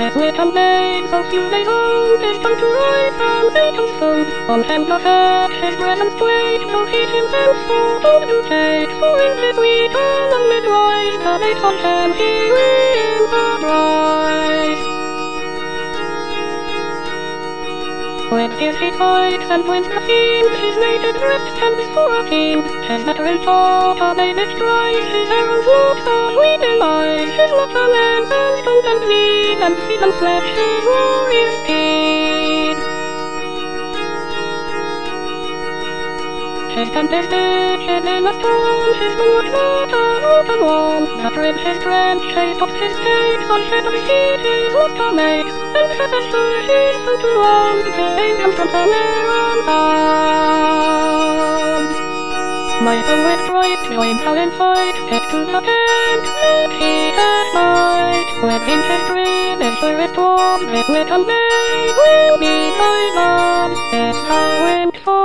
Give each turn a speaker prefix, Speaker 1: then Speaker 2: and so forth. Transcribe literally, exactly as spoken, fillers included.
Speaker 1: his little maid, so few days old, is come to ride from Satan's fold. On hand not had his presence played, nor he himself thought to take, for in his weak and midwise, the maid on hand he wins a prize. When fierce he fights and wins the field, his naked breast stands for a shield. His veteran thought a maiden tries, his arrows look a sweet delight. His love a lance and stone and weed, and feet and flesh his warrior steed. His tent is pitched in a storm, his sword not an open wall. That rib his drench, he tops his stakes, on head of his heat his luster makes. And has as sure his foot to run, the angels from somewhere on high. My soul with Christ joined now in fight, kept to the tent that he had light. When in his dream is surest warm, this little maid will be thy love. If thou went for